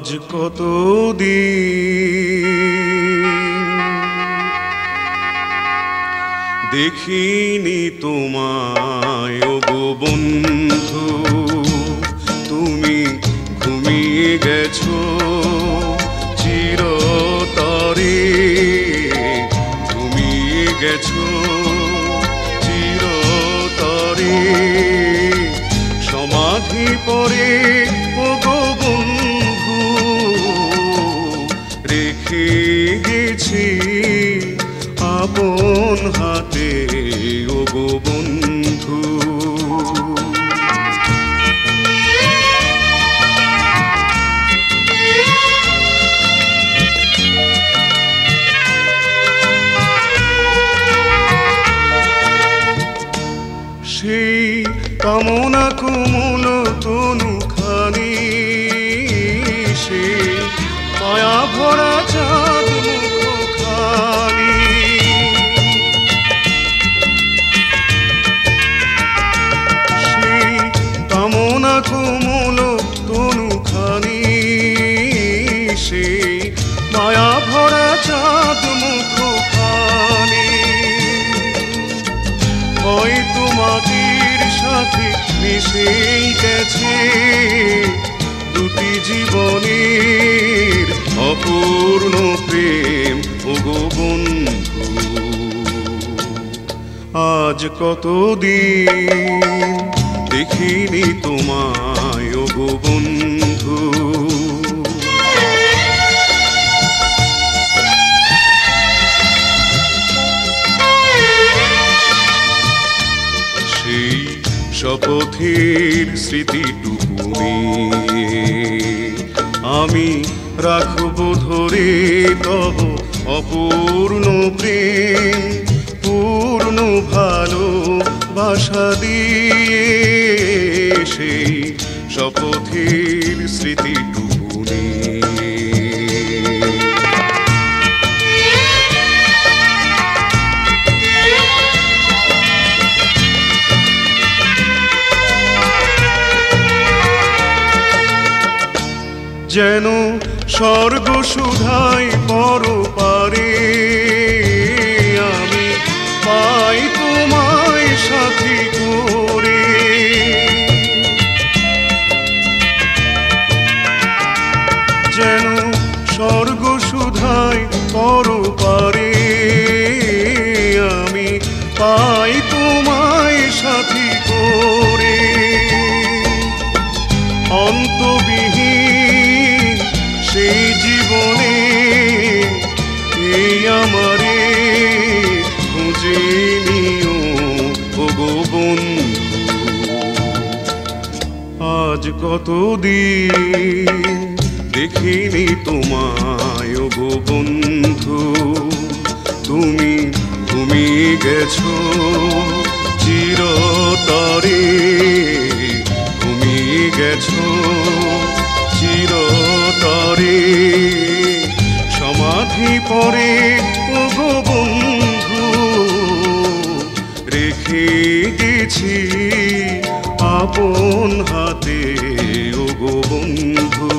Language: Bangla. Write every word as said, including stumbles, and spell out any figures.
আজ কতদিন দেখিনি তোমায় ওগো বন্ধু, তুমি ঘুমিয়ে গেছো চিরতরে, ঘুমিয়ে গেছো চিরতরে। সমাধি পরে ওগো বন্ধু রেখে গেছি আপন হাতে ওগো বন্ধু। সেই কামনা কোমল তনুখানি, সেই মায়া ভরা চাঁদ মুখখানি, সেই কামনা কোমল তনুখানি, সেই মায়া ভরা চাঁদ মুখখানি হয়তো মাটির সাথে মিশেই গেছে দুটি জীবনের অপূর্ণ প্রেম ওগো বন্ধু। আজ কতদিন দেখিনি তোমায় ওগো বন্ধু। সেই শপথের স্মৃতিটুকু নিয়ে আমি রাখবো ধরে তব অপূর্ণ প্রেম, পূর্ণ ভালোবাসা দিয়ে। সেই শপথের স্মৃতিটুকু নিয়ে যেন স্বর্গ সুধাই পরপারে আমি পাই তোমায় সাথী করে। যেন স্বর্গ সুধাই পরপারে আমি পাই তোমায় সাথী করে। অন্তবিহীন সেই জীবনে এই আমারে খুঁজে নিও ওগো বন্ধু। আজ কতদিন দেখিনি তোমায় ওগো বন্ধু, তুমি ঘুমিয়ে গেছো চিরতরে, ঘুমিয়ে গেছো চিরতরে। সমাধি পরে ওগো বন্ধু রেখে গেছি আপন হাতে ওগো বন্ধু।